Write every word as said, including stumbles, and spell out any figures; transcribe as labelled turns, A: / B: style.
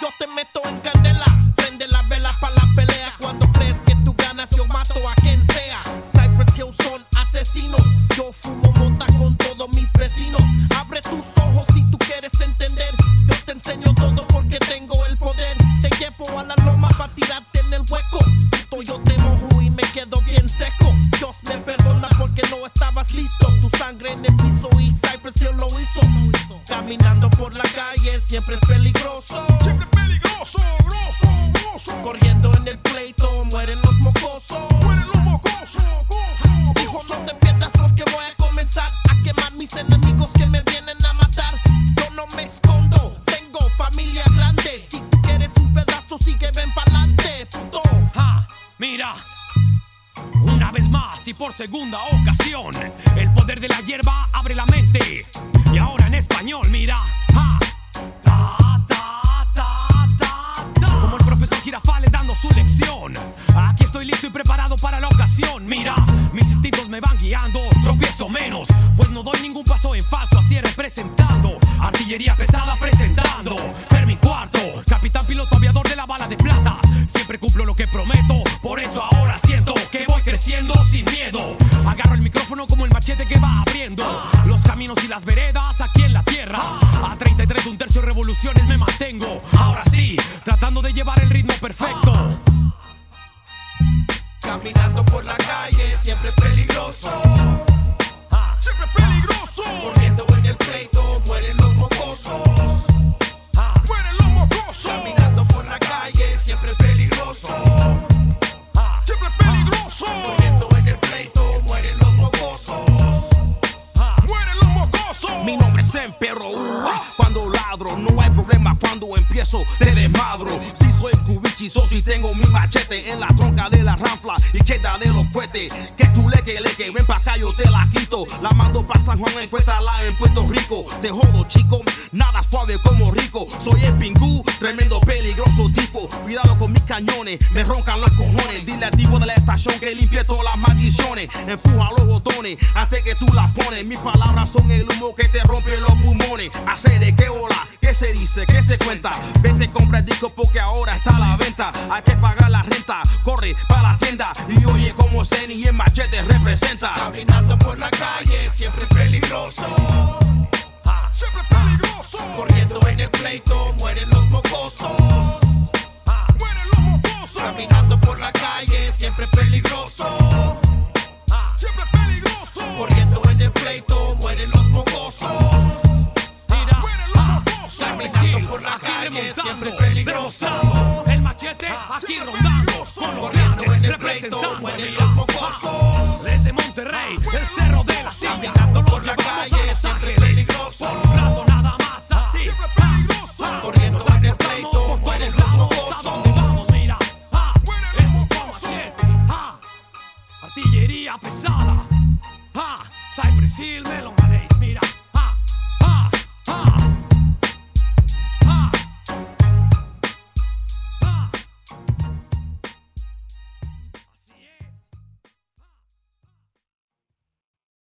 A: yo te meto en candela. Prende la vela pa' la pelea. Cuando crees que tú ganas, yo mato a quien sea. Cypress Hill son asesinos. Yo fumo mota con todos mis vecinos. Abre tus ojos si tú quieres entender. Yo te enseño todo porque tengo el poder. Te llevo a la loma pa' tirarte en el hueco. Puto, yo te mojo y me quedo bien seco. Dios me perdona porque no estabas listo. Tu sangre en el piso y Cypress Hill lo hizo. Caminando por la calle siempre es peligroso.
B: Siempre peligroso, grosso, grosso.
A: Corriendo en el pleito mueren los mocosos.
B: Mueren los mocosos, gozo,
A: Hijo, no te pierdas porque voy a comenzar a quemar mis enemigos que me vienen a matar. Yo no me escondo, tengo familia grande. Si tú quieres un pedazo, sigue, ven pa'lante, puto.
C: Ja, mira, una vez más y por segunda ocasión, el poder de la hierba abre la mente. Y ahora en español, mira, ja, ta, ta, ta, ta, ta. Como el profesor Girafales dando su lección. Aquí estoy listo y preparado para la ocasión. Mira, mis instintos me van guiando, tropiezo menos, pues no doy ningún paso en falso, así representando. Artillería pesada presentando. Fermi cuarto, capitán piloto aviador de la bala de plata. Siempre cumplo lo que prometo, por eso ahora siento que voy creciendo sin miedo. Agarro el micrófono como el machete que va abriendo los caminos y las veredas aquí en la tierra. A treinta y tres, un tercio revoluciones me mantengo. Ahora sí, tratando de llevar el ritmo perfecto.
A: Caminando por la calle siempre es peligroso.
B: siempre peligroso.
A: Corriendo en el pleito mueren los mocosos.
B: Mueren los mocosos.
A: Caminando por la calle siempre es peligroso.
B: Siempre peligroso.
A: Corriendo en el pleito mueren los mocosos.
B: Mueren los mocosos.
D: Mi nombre es Emperro, uh, cuando ladro no hay problema, cuando empiezo te desmadro. Si soy cubichizo, si tengo mi machete en la tronca de la ranfla y queda de los cohetes. Que tú leque, leque, ven pa' acá yo te la quito. La mando pa' San Juan, encuéntrala en Puerto Rico. Te jodo chico, nada suave como rico. Soy el pingú, tremendo peligroso tipo. Cuidado con mis cañones, me roncan los cojones. Dile al tipo de la estación que limpie todas las maldiciones. Empuja los botones antes que tú las pones. Mis palabras son el humo que te rompe los pulmones. Hacer de qué hola, qué se dice, qué se cuenta. Vete, compra el disco porque ahora está a la venta. Hay que pagar la renta, corre para la tienda. Y oye como Zeni y el machete representa.
A: Caminando por la calle siempre es peligroso.
B: Siempre peligroso.
A: Corriendo en el pleito mueren los mocosos.
B: Mueren los mocosos.
A: Caminando por la calle siempre es peligroso.
B: Siempre peligroso.
A: Corriendo en el pleito mueren los mocosos.
C: Mira,
B: Mueren los mocosos.
A: Caminando por la calle siempre es peligroso.
C: el machete aquí rondando con los
A: Corriendo
C: grandes
A: en el pleito
C: representando.
A: mueren
C: Mira,
A: los mocosos.
C: desde Monterrey, el cerro de la silla.
A: Caminando
C: Nos
A: por la
C: llevamos
A: calle
C: a Los
A: siempre es
C: Ángeles.
A: peligroso.
C: Por un rato nada más así.
B: Siempre peligroso.
A: Corriendo en el pleito mueren los
C: ¿A dónde
A: mocosos.
C: vamos? Mira, ah,
B: Mueren
C: el
B: los
C: moco
B: mocosos.
C: machete, ah, artillería pesada, ah, Cypress Hill, Melon Malays, mira.